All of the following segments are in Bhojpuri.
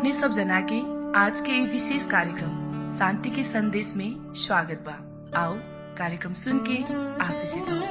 अपने सब जना के आज के ये विशेष कार्यक्रम शांति के संदेश में स्वागत बा। आओ कार्यक्रम सुन के आशीषित हो।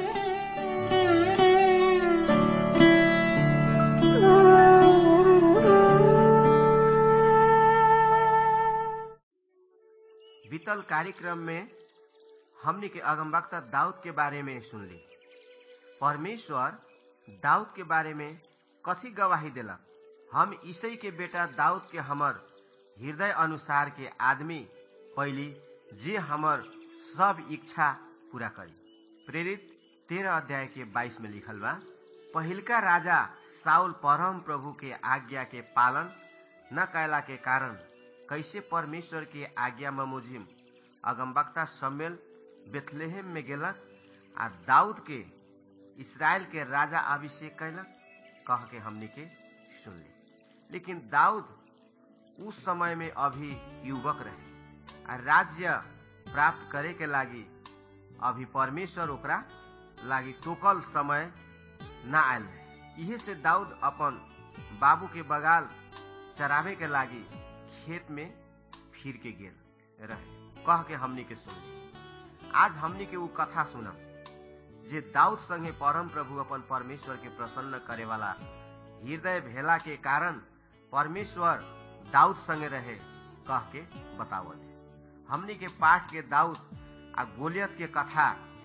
बीतल कार्यक्रम में हमने के अगमवक्ता दाऊद के बारे में सुन ली। परमेश्वर दाऊद के बारे में कथी गवाही देला? हम ईसाई के बेटा दाऊद के हमर हृदय अनुसार के आदमी पहली जे हमर सब इच्छा पूरा करी। प्रेरित 13 अध्याय के 22 में लिखल बा, पहिलका राजा साउल परम प्रभु के आज्ञा के पालन न कैला के कारण कैसे परमेश्वर के आज्ञा ममुजिम अगमवक्ता शमूएल बेथलेहम में गेलक आ दाऊद के इस्राएल के राजा अभिषेक कैलक कह के हमने के सुन ली। लेकिन दाऊद उस समय में अभी युवक रहे आ राज्य प्राप्त करे के लागी अभी परमेश्वर ओकरा लागी तोकल समय न आयल रहे। इहे से दाऊद अपन बाबू के बगाल चरावे के लागी खेत में फिर के गेल रहे कह के हमनी के सुन ली। आज हमनी के वो कथा सुनम जे दाऊद संगे परम प्रभु अपन परमेश्वर के प्रसन्न करे वाला हृदय भेला के कारण परमेश्वर दाऊद संगे रहे कह के बतावल। हमनी के पाठ के दाऊद आ गोलियत के कथा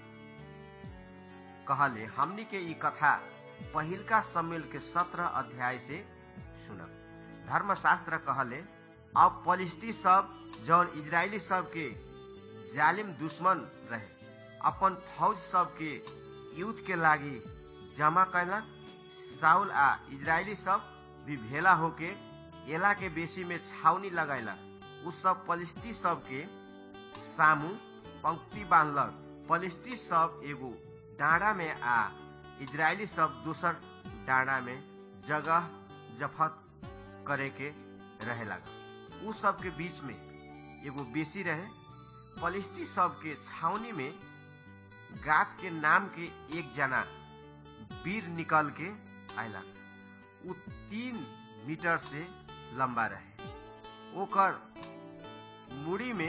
कहले। हमनी के ई कथा पहिलका शमूएल के 17 अध्याय से सुनब। धर्मशास्त्र कहले, अब पलिस्ती सब जौन इजरायली सब के जालिम दुश्मन रहे अपन फौज सब के युद्ध के लागी जमा कैलक। साउल आ इजरायली सब भी भेला होके एला के बेसी में छावनी लगैला। उ सब पलिस्ती सब के सामू पंक्ति बांधलक। पलिस्ती सब एगो डाँडा में आ इजरायली सब दूसर डाँडा में जगह जफत करे के रहे लगा। उ सब के बीच में एगो बेसी रहे। पलिस्ती सब के छावनी में गात के नाम के एक जना वीर निकल के आयला। उ 3 मीटर से लंबा रहे। ओकर मुड़ी में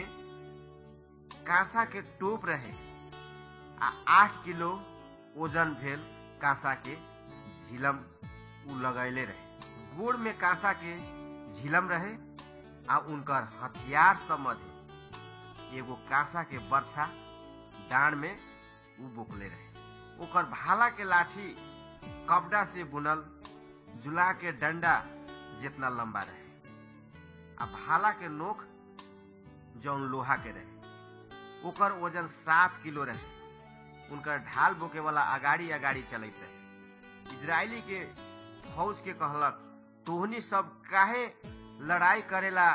कांसा के टोप रहे आ 8 किलो ओजन भेल कांसा के झिलम उ लगैले रहे। गोड़ में कांसा के झिलम रहे आ उनकर हथियार सब मध्य एगो कांसा के बर्छा डांड में उ बोकले रहे। ओकर भाला के लाठी कपड़ा से बुनल जुला के डंडा जितना लंबा रहे आ भाला के नोक जौन लोहा के रहे। ओकर वजन 7 किलो रहे। उनकर ढाल बोके वाला अगाड़ी चलत रहे। इजरायली के फौज के कहलक, तोहनी सब काहे लड़ाई करेला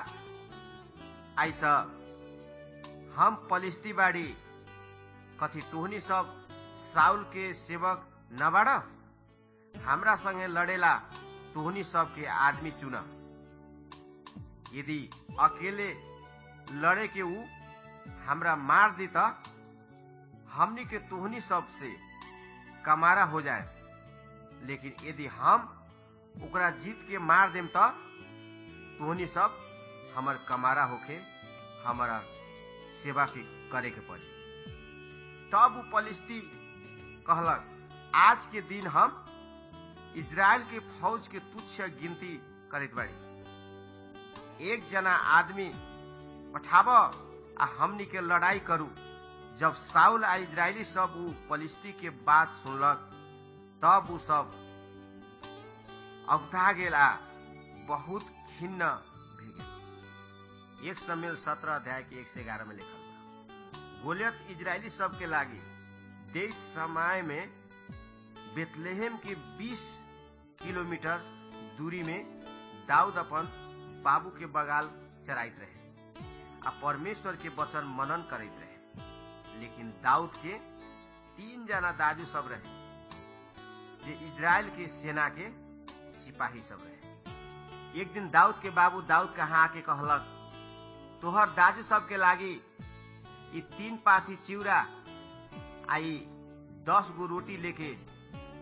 ऐसा? हम पलिस्ती बाड़ी, कथी तोहनी सब साउल के सेवक न बाड़ा? हमरा संगे लड़ेला तोहनी सब के आदमी चुना। यदि अकेले लड़े के ऊ हमरा मार दी त हमनी के तोहनी सब से कमारा हो जाए। लेकिन यदि हम ओकरा जीत के मार देम त तोहनी सब हमर कमारा होके हमारा सेवा के करे के पड़ी। तब ऊ पलिस्ती कहलक, आज के दिन हम इजराइल के फौज के तुच्छ गिनती करत बाड़ी। एक जना आदमी पठाब आ हमनी के लड़ाई करू। जब साउल आ इजरायली सब ऊ पलिस्ती के बात सुनलक तब ऊ सब अगधा गेल आ बहुत खिन्न भ गेल। 1 शमूएल 17 अध्याय के 1 से 11 में लिखल बा, गोलियत इजरायली सब के लागी देश समय में बेथलेहम के 20 किलोमीटर दूरी में दाऊद अपन बाबू के बगाल चराइत रहे आ परमेश्वर के वचन मनन करैत रहे। लेकिन दाऊद के 3 जना दाजू सब रहे जे इजराइल के सेना के सिपाही सब रहे। एक दिन दाऊद के बाबू दाऊद कहाँ आके कहलक, तोहर दाजू सब के लागी ई 3 पाथी चिउरा आई 10 गो रोटी लेके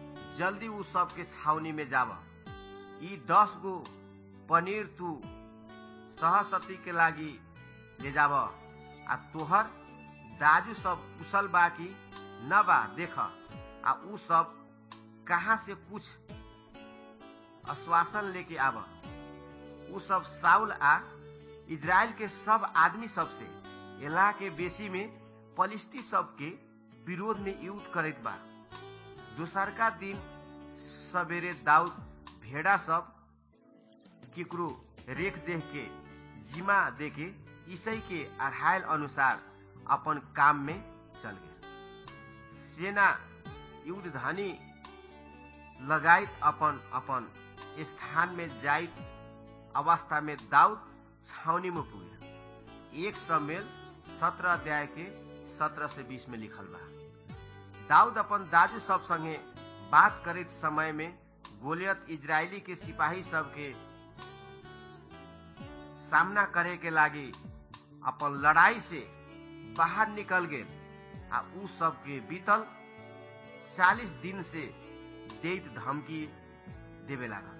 जल्दी उ सब के छावनी में जाव। ई 10 गो पनीर तू सहसती के लागी ले जाब आ तोहर दाजू सब कुशल बा कि न बा देख आ उ सब कहाँ से कुछ आश्वासन लेके आब। उ सब साउल आ इजराइल के सब आदमी सब से एला के बेसी में पलिस्ती सब के विरोध में युद्ध करत बा। दोसरका दिन सवेरे दाऊद भेड़ा सब केकरो रेख देख के जिमा देके ईसाई के अढ़ायल अनुसार अपन काम में चल गए। सेना युद्ध धनी लगाइत अपन अपन स्थान में जाइत अवस्था में दाऊद छावनी में पुगे। 1 शमूएल 17 अध्याय के 17 से 20 में लिखल बा। दाऊद अपन दाजू सब संगे बात करते समय में गोलियत इजरायली के सिपाही सब के सामना करे के लागी अपन लड़ाई से बाहर निकल गए आ उ सब के बीतल 40 दिन से देत धमकी देवे लगा।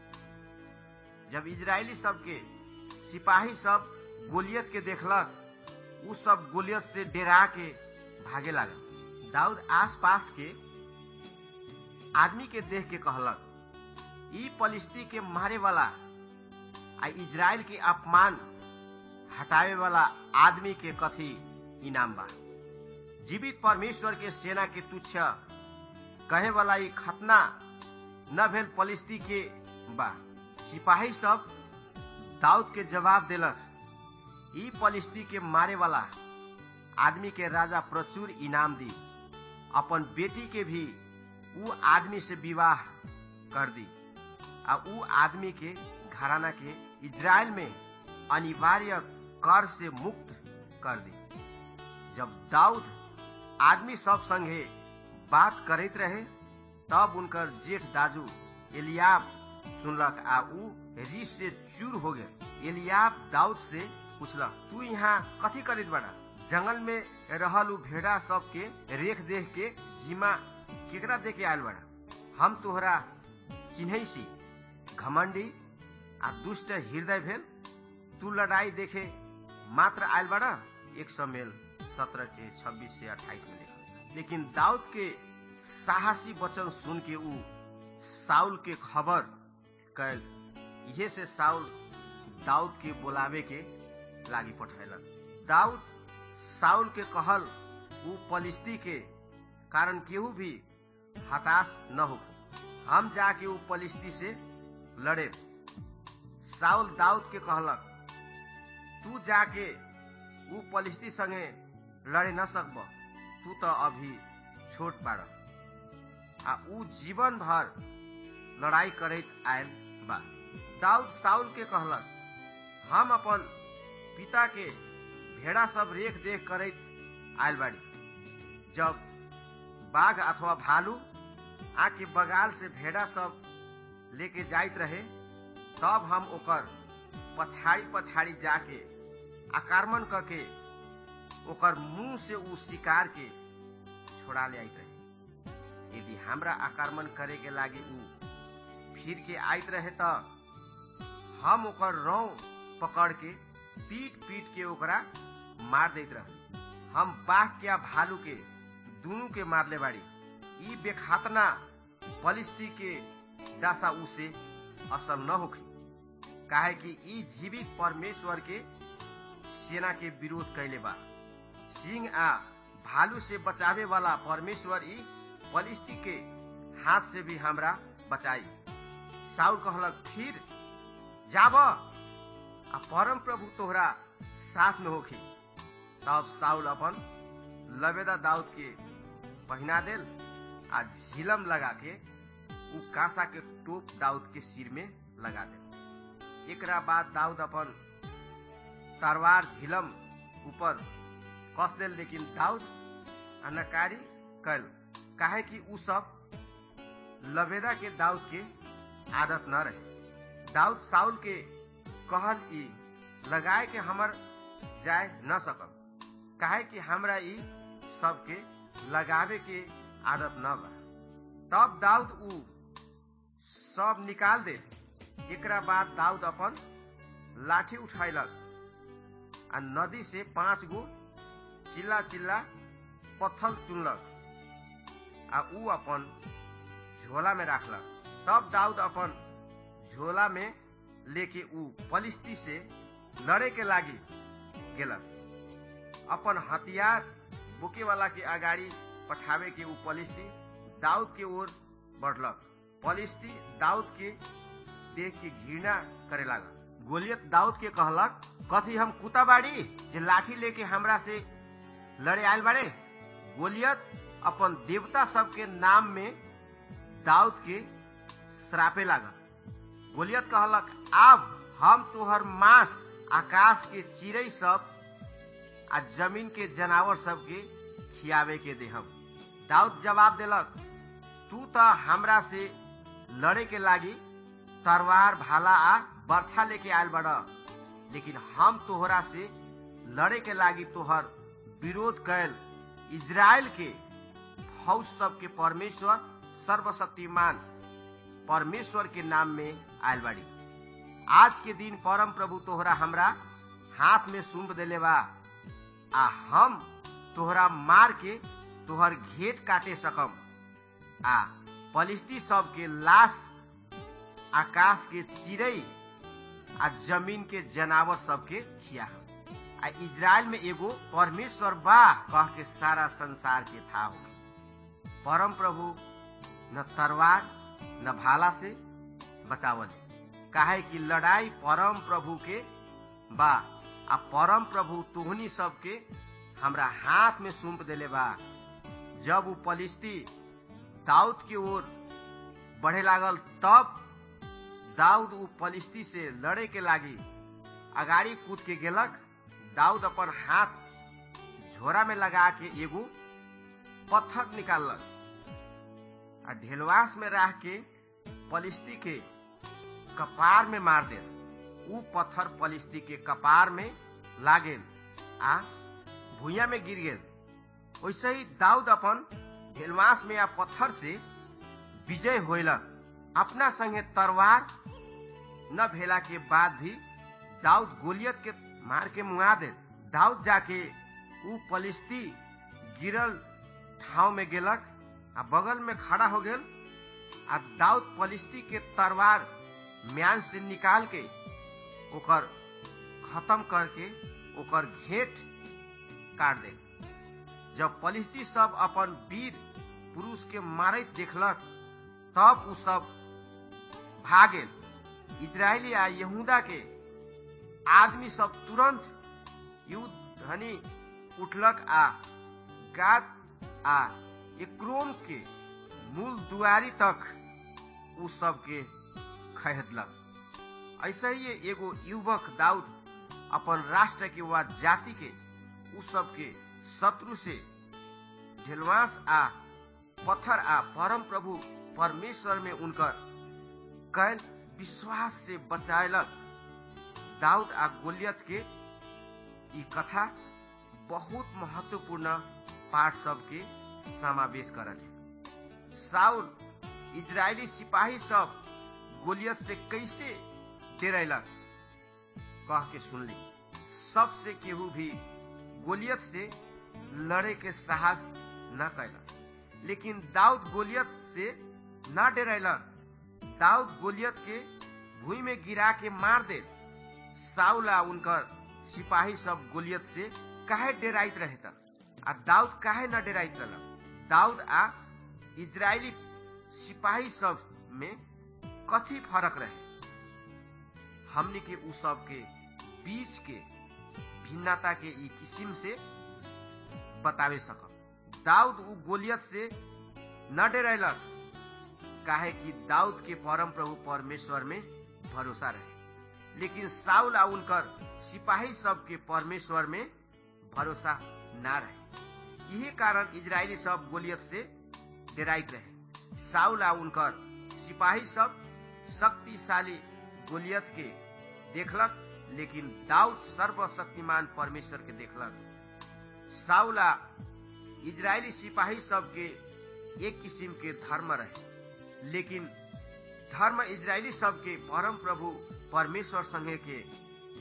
जब इजरायली सब के सिपाही सब गोलियत के देखलक उ सब गोलियत से डेरा के भागे लगा। दाऊद आसपास के आदमी के देख के कहलक, ई पलिस्ती के मारे वाला आ इजराइल के अपमान हटावे वाला आदमी के कथी इनाम बा। जीवित परमेश्वर के सेना के तुच्छ कहे वाला ई खतना न भेल पलिस्ती के बा। सिपाही सब दाऊद के जवाब देलक, ई पलिस्ती के मारे वाला आदमी के राजा प्रचुर इनाम दी, अपन बेटी के भी उ आदमी से विवाह कर दी आ उ आदमी के घराना के इजराइल में अनिवार्य कर से मुक्त कर दी। जब दाऊद आदमी सब संगे बात करते रहे तब उनकर जेठ दाजू एलियाब सुनलक आ उ रीस से चूर हो गए। एलियाब दाऊद से पूछलक, तू यहाँ कथी करित बड़ा? जंगल में रहल उ भेड़ा सब के रेख देख के जिमा केकरा दे के आयल बड़ा? हम तोहरा चिन्हई सी, घमंडी आ दुष्ट हृदय भेल, तू लड़ाई देखे मात्र आयल बड़ा। 1 शमूएल 17 के 26 से 28 में लिखल। लेकिन दाऊद के साहसी वचन सुन के उ साउल के खबर कैल। इहे से साउल दाऊद के बुलावे के लागी पठैलन। दाऊद साउल के कहल उ पलिस्ती के कारण केहू भी हताश न हो, हम जाके उ पलिस्ती से लड़े। साउल दाऊद के कहलक, तू जाके उ पलिस्ती संगे लड़े न सकब, तू तो अभी छोट बाड़ आ उ जीवन भर लड़ाई करत आयल बा। दाऊद साउल के कहलक, हम अपन पिता के भेड़ा सब रेख देख करत आयल बाड़ी। जब बाघ अथवा भालू आके बगाल से भेड़ा सब लेके जाइत रहे तब हम ओकर पछाड़ी पछाड़ी जाके आक्रमण करके ओकर मुंह से उ शिकार के छोड़ा ले आइत रहे। यदि हमरा आक्रमण करे के लागे उ फिर के आइत रहे त हम ओकर रौ पकड़ के पीट पीट के ओकरा मार देत रहे। हम बाघ के भालू के दोनों के मारले बाड़ी। ई बेखातना पलिस्ती के दशा उसे असल न होखी, काहे कि ई जीवित परमेश्वर के सेना के विरोध कैले बा। सिंह आ भालू से बचावे वाला परमेश्वर ई पलिस्ती के हाथ से भी हमरा बचाई। साउल कहलक, फिर जाब आ परम प्रभु तोहरा साथ में होखी। तब साउल अपन लबेदा दाऊद के पहिना देल आ झिलम लगा के उ कासा के टोप दाऊद के सिर में लगा दे। एकरा बाद दाऊद अपन तलवार झिलम ऊपर कस देल, लेकिन दाऊद अनकारी कैल, काहे कि उ सब लबेदा के दाऊद के आदत न रहे। दाऊद साउल के कहल, ई लगाए के हमर जाए न सकल, काहे कि हमरा ई सब के लगावे के आदत न बा। तब दाऊद उ सब निकाल दे। एकरा बाद दाऊद अपन लाठी उठैलक आ नदी से 5 गो चिल्ला चिल्ला पत्थर चुनलक आ ऊ अपन झोला में राखलक। तब दाऊद अपन झोला में लेके ऊ पलिस्ती से लड़े के लागी गेलक। अपन हथियार बोके वाला के आगाड़ी पठावे के ऊ पलिस्ती दाऊद के ओर बढ़लक। पलिस्ती दाऊद के देख के घृणा करे लागल। गोलियत दाऊद के कहलक, कथी हम कुत्ता बाड़ी जे लाठी लेके हमरा से लड़े आयल बाड़े? गोलियत अपन देवता सब के नाम में दाऊद के श्रापे लागल। गोलियत कहलक, अब हम तोहर मांस आकाश के चिड़ै सब आ जमीन के जनावर सब के खियावे के देहब। दाऊद जवाब देलक, तू तो हमरा से लड़े के लागी तलवार भाला आ बर्छा लेके आयल बड़, लेकिन हम तोहरा से लड़े के लागी तोहर विरोध कैल इजराइल के फौज सब के परमेश्वर सर्वशक्तिमान परमेश्वर के नाम में आयल बाड़ी। आज के दिन परम प्रभु तोहरा हमरा हाथ में सौंप देले बा आ हम तोहरा मार के तोहर घेट काटे सकम आ पलिस्ती सब के लाश आकाश के चिड़ै आ जमीन के जनावर सब के खिया। आ इजराइल में एगो परमेश्वर बा कह के सारा संसार के था हो। परम प्रभु न तलवार न भाला से बचावल, काहे कि लड़ाई परम प्रभु के बा आ परम प्रभु तोहनी सब के हमरा हाथ में सौंप देले बा। जब वो पलिस्ती दाऊद के ओर बढ़े लागल तब दाऊद ऊ पलिस्ती से लड़े के लागी अगाड़ी कूद के गेलक। दाऊद अपन हाथ झोरा में लगा के एगो पत्थर निकाललक आ ढेलवास में राख के पलिस्ती के कपार में मार देल। ऊ पत्थर पलिस्ती के कपार में लागेल आ भुइया में गिर गेल। वैसे ही दाऊद अपन ढेलवास में आ पत्थर से विजय होलक। अपना संगे तलवार न भेला के बाद भी दाऊद गोलियत के मार के मुआ दे। दाऊद जाके ऊ पलिस्ती गिरल ठाव में गेलक आ बगल में खड़ा हो गेल आ दाऊद पलिस्ती के तलवार म्यान से निकाल के ओकर खत्म करके ओकर घेट काट दे। जब पलिस्ती सब अपन वीर पुरुष के मारत देखलक तब उ सब भागे। इजरायली आ यहूदा के आदमी सब तुरंत युद्ध धनी उठलक आ गाद आ एक्रोन के मूल दुआरी तक उ सब के खहेदलक। ऐसे ही एगो युवक दाऊद अपन राष्ट्र के व जाति के उ सब के शत्रु से ढेलवास आ पत्थर आ परम प्रभु परमेश्वर में उनकर कैल विश्वास से बचायलक। दाऊद आ गोलियत के ई कथा बहुत महत्वपूर्ण पाठ सब के समावेश करल है। साउल इजरायली सिपाही सब गोलियत से कैसे डेरैलक कह के सुनली। सबसे केहू भी गोलियत से लड़े के साहस न कैलक, लेकिन दाऊद गोलियत से न डेरैलक। दाऊद गोलियत के भूमि में गिरा के मार दे। साउल आ उनकर सिपाही सब गोलियत से काहे डेराइत रहता आ दाऊद काहे न डेराइत रहलक? दाऊद आ इजरायली सिपाही सब में कथी फर्क रहे? हमनी के उ सब के बीच के भिन्नता के ई किस्म से बतावे सकब। दाऊद उ गोलियत से न डेरैलक काहे कि दाऊद के परम प्रभु परमेश्वर में भरोसा रहे, लेकिन साउल आ उनकर सिपाही सब के परमेश्वर में भरोसा ना रहे। यही कारण इजरायली सब गोलियत से डेराइत रहे। साउल आ उनकर सिपाही सब शक्तिशाली गोलियत के देखलक, लेकिन दाऊद सर्वशक्तिमान परमेश्वर के देखलक। साउल आ इजरायली सिपाही सब के एक किस्म के धर्म रहे, लेकिन धर्म इजरायली सब के परम प्रभु परमेश्वर संगे के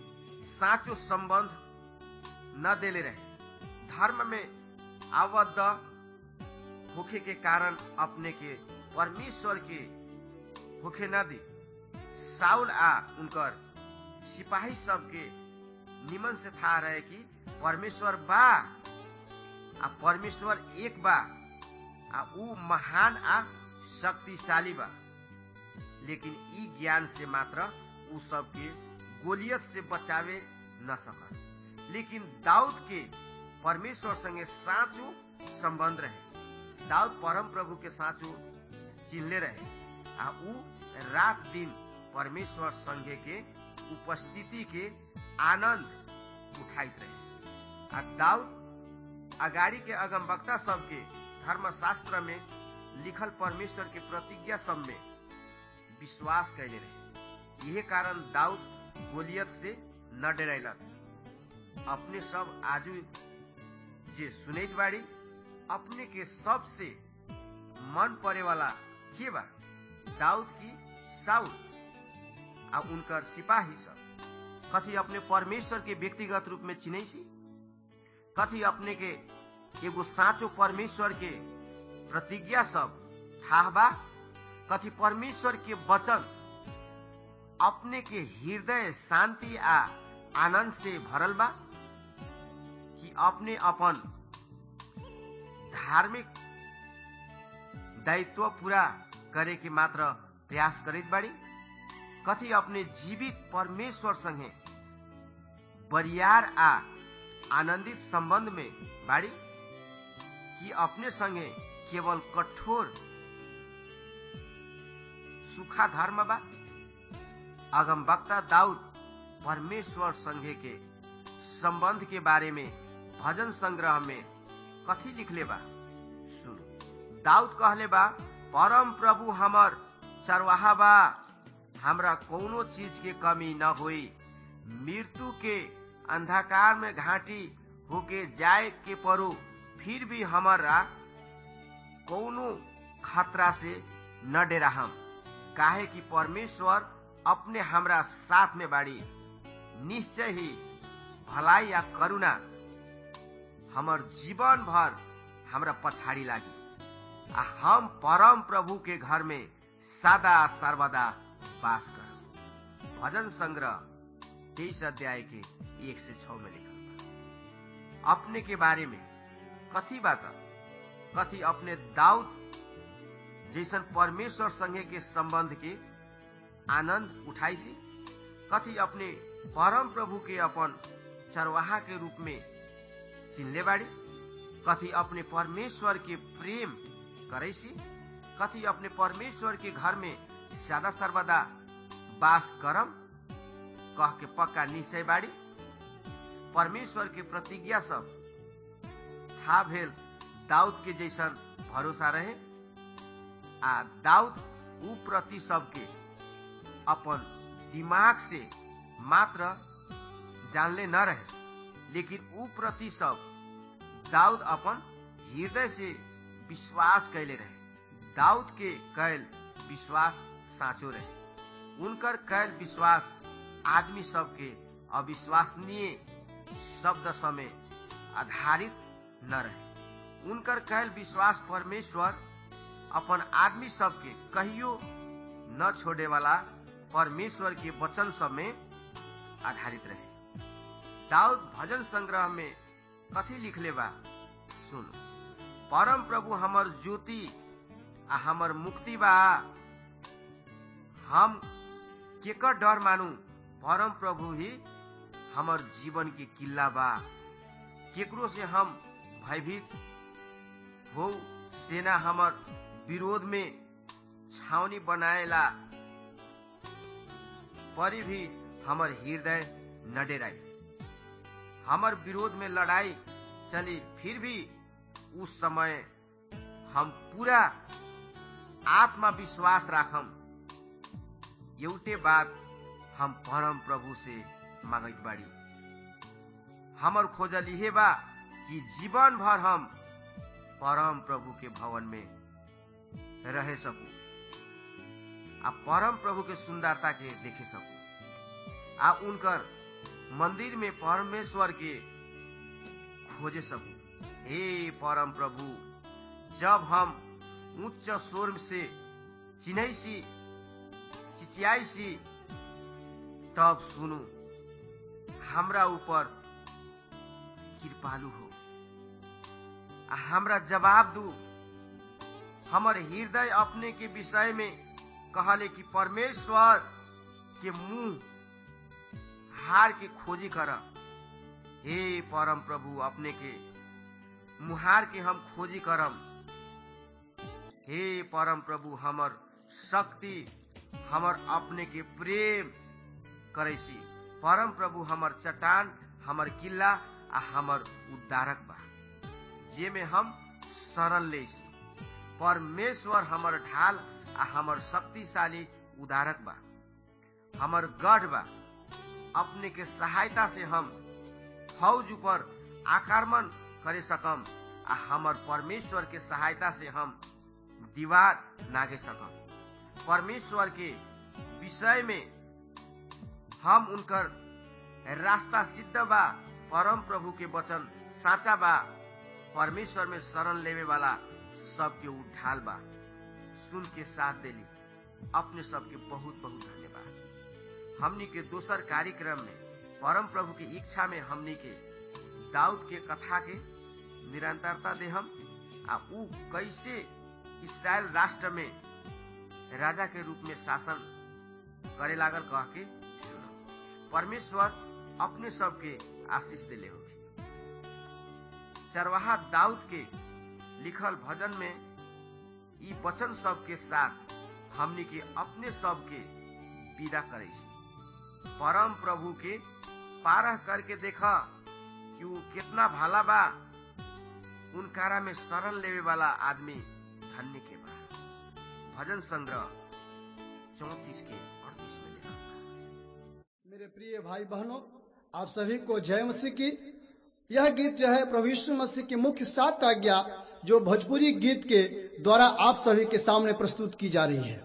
साँचो संबंध न देले रहे। धर्म में आबद्ध होखे के कारण अपने के परमेश्वर के होखे न दी। साउल आ उनकर सिपाही सबके निमन से था रहे कि परमेश्वर बा आ परमेश्वर एक बा आ ऊ महान आ शक्तिशाली बा। लेकिन ई ज्ञान से मात्र ऊ सबके गोलियत से बचावे न सकल। लेकिन दाऊद के परमेश्वर संगे साँचो संबंध रहे। दाऊद परम प्रभु के साँचो चिन्हले रहे आ ऊ रात दिन परमेश्वर संगे के उपस्थिति के आनंद उठाइत रहे। आ दाऊद अगाड़ी के अगमवक्ता सबके धर्मशास्त्र में लिखल परमेश्वर के प्रतिज्ञा सब में विश्वास कैले रहे। यही कारण दाऊद गोलियत से न डरैलक। अपने सब आजू जे सुनैत बाड़ी, अपने के सबसे मन पड़े वाला के बा? दाऊद की साउल आ उनकर सिपाही सब? कथी अपने परमेश्वर के व्यक्तिगत रूप में चिन्हैसी? कथी अपने के एगो साँचो परमेश्वर के प्रतिज्ञा सब थाह बा? कथी परमेश्वर के वचन अपने के हृदय शांति आ आनंद से भरल बा? कि अपने अपन धार्मिक दायित्व पूरा करे के मात्र प्रयास करित बाड़ी? कथी अपने जीवित परमेश्वर संगे बरियार आ आनंदित संबंध में बाड़ी? कि अपने संगे केवल कठोर सूखा धर्म बा? अगमवक्ता दाऊद परमेश्वर संगे के संबंध के बारे में भजन संग्रह में कथी लिखले बा? सुनो। दाऊद कहले बा, परम प्रभु हमर चरवाहा बा, हमरा कोनो चीज के कमी न होई। मृत्यु के अंधकार में घाटी होके जाए के परो, फिर भी हमारा कोनो खतरा से न डेरा हम। काहे कि परमेश्वर अपने हमरा साथ में बाड़ी। निश्चय ही भलाई या करुणा हमर जीवन भर हमरा पछाड़ी लागी। आ हम परम प्रभु के घर में सदा सर्वदा वास कर। भजन संग्रह 23 अध्याय के 1 से 6 में लिखल बा। अपने के बारे में कथी बात? कथी अपने दाऊद जैसन परमेश्वर संगे के संबंध के आनंद उठाइसी? कथी अपने परम प्रभु के अपन चरवाहा के रूप में चिन्हले बाड़ी? कथी अपने परमेश्वर के प्रेम करैसी? कथी अपने परमेश्वर के घर में सदा सर्वदा वास करम कह के पक्का निश्चय बाड़ी? परमेश्वर के प्रतिज्ञा सब था भेल दाऊद के जैसन भरोसा रहे। आ दाऊद ऊ प्रति सबके अपन दिमाग से मात्र जानले न रहे, लेकिन ऊ प्रति सब दाऊद अपन हृदय से विश्वास कैले रहे। दाऊद के कैल विश्वास साँचो रहे। उनकर कैल विश्वास आदमी सबके अविश्वसनीय शब्द समय आधारित न रहे। उनकर कैल विश्वास परमेश्वर अपन आदमी सबके कहियो न छोड़े वाला परमेश्वर के वचन सब में आधारित रहे। दाऊद भजन संग्रह में कथी लिखले बा? सुनो। परम प्रभु हमर ज्योति आ हमर मुक्ति बा, हम केकर डर मानू? परम प्रभु ही हमर जीवन के किल्ला बा। केकरो से हम भयभीत हो? सेना हमर विरोध में छावनी बनाएला परी भी हमर हृदय न डेराई। हमर विरोध में लड़ाई चली फिर भी उस समय हम पूरा आत्मविश्वास राखम। एउटे बात हम परम प्रभु से मांगत बाड़ी, हमर खोजल इहे बा कि जीवन भर हम परम प्रभु के भवन में रह सकूं आ परम प्रभु के सुंदरता के देखे सकूं आ उनकर मंदिर में परमेश्वर के खोजे सकूं। हे परम प्रभु, जब हम उच्च स्वर से चिन्हैसी चिचियाईसी तब सुनू, हमरा ऊपर कृपालु हो, हमरा जवाब दू। हमर हृदय अपने के विषय में कहले कि परमेश्वर के मुंह हार के खोजी कर। हे परम प्रभु, अपने के मुहार के हम खोजी करम। हे परम प्रभु, हमर शक्ति हमर अपने के प्रेम करैसी। परम प्रभु हमर चट्टान, हमर किला आ हमर उद्धारक बा, जे में हम शरण लेसी। परमेश्वर हमर ढाल आ हमर शक्तिशाली उद्धारक बा, हमर गढ़ बा। अपने के सहायता से हम फौज ऊपर आक्रमण करे सकम आ हमर परमेश्वर के सहायता से हम दीवार नागे सकम। परमेश्वर के विषय में हम उनकर रास्ता सिद्ध बा। परम प्रभु के वचन साचा बा। परमेश्वर में शरण लेवे वाला सबके उठाल बा। सुन के साथ देली अपने सबके बहुत बहुत धन्यवाद। हमनी के दोसर कार्यक्रम में परम प्रभु की इच्छा में हमनी के दाऊद के कथा के निरंतरता दे हम आ ऊ कैसे इस्राएल राष्ट्र में राजा के रूप में शासन करे लागल कह के सुनो। परमेश्वर अपने सबके आशीष दिले होगी। चरवाहा दाऊद के लिखल भजन में ई वचन सब के साथ हमनी के अपने सब के विदा करे। परम प्रभु के पारह करके देखा कि वो कितना भला बा। उनकारा में शरण लेवे वाला आदमी धन्य के बा। भजन संग्रह 34 के 38 में लिखा। मेरे प्रिय भाई बहनों, आप सभी को जय मसीह की। यह गीत जो है प्रभु यीशु मसीह की मुख्य 7 आज्ञा जो भोजपुरी गीत के द्वारा आप सभी के सामने प्रस्तुत की जा रही है।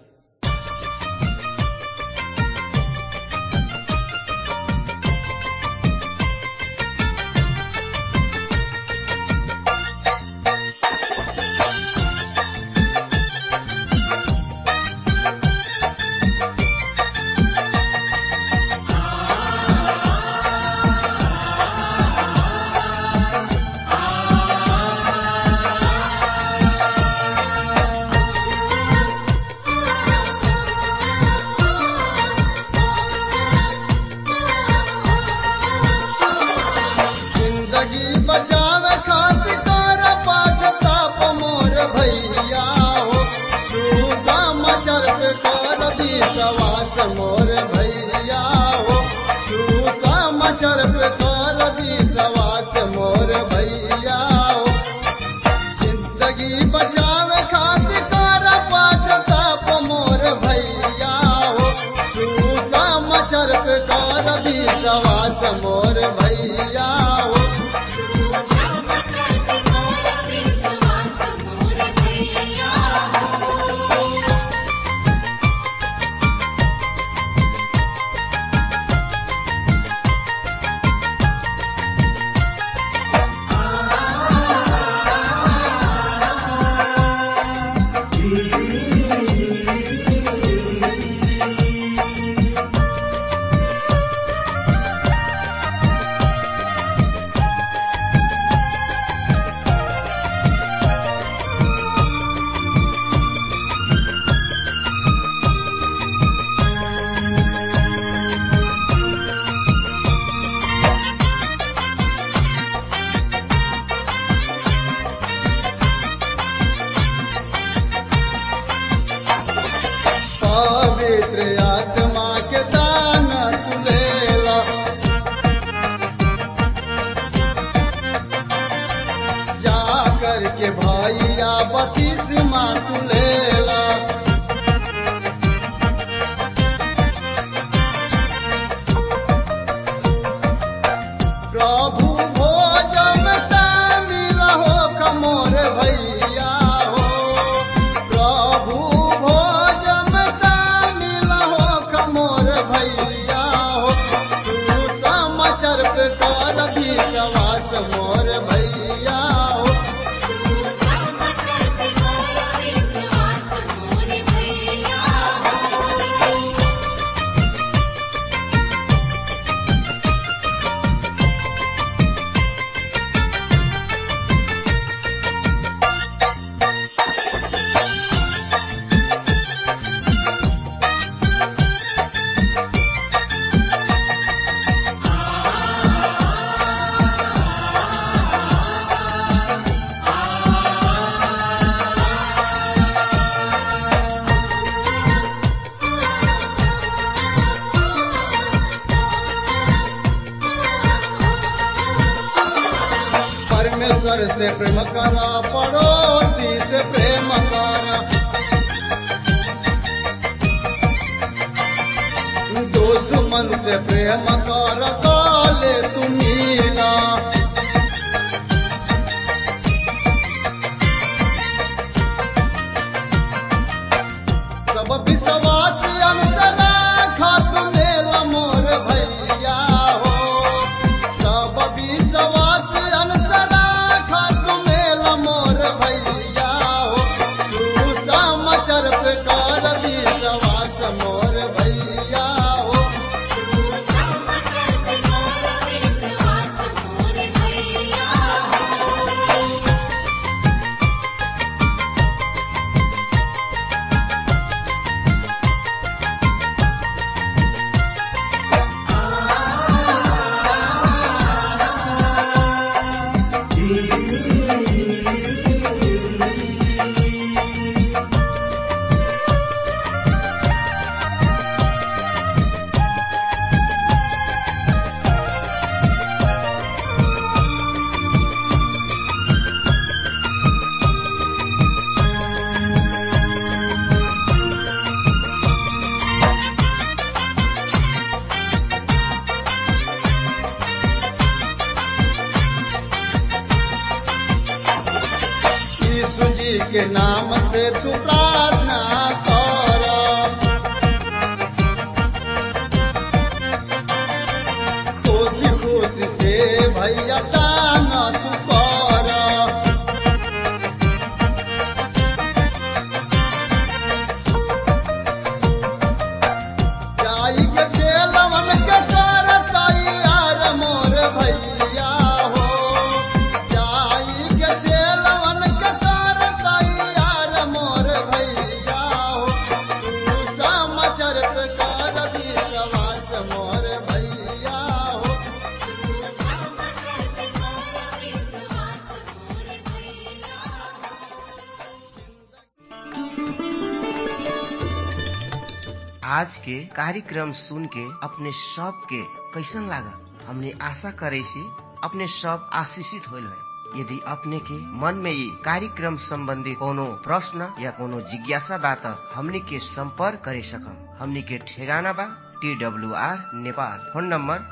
से प्रेम करा, पड़ोसी से प्रेम करा। दुश्मन से प्रेम कर, काले तुम्हीला। सब विश्वास अनुसरा खात मेल मोर भैया हो। सब विश्वास अनुसरा खात मेल मोर भैया हो। तू समाचार पे कर विश्वास मोर भैया हो। के नाम से तू प्रार्थना कर, खुशी खुशी से भैया दान तू कर। जाई के चेलवन के कर तैयार मोर भैया हो। जाई के चेलवन के कर तैयार मोर भैया हो। तू समाचार पे कर विश्वास मोर भैया हो। आज के कार्यक्रम सुन के अपने सब के कैसन लागा? हमने आशा करे सी अपने सब आशीषित होल है। यदि अपने के मन में ये कार्यक्रम संबंधी कोनो प्रश्न या कोनो जिज्ञासा बा त हमनी के संपर्क करे सकम। हमनी के ठेगाना बा TWR नेपाल। Phone number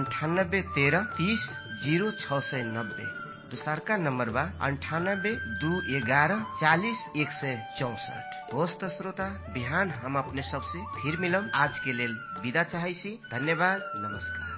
9813300690। दूसरका नंबर बा 9821140164। होस् त श्रोता, बिहान हम अपने सबसे फिर मिलम। आज के लेल विदा चाहैसी। धन्यवाद, नमस्कार।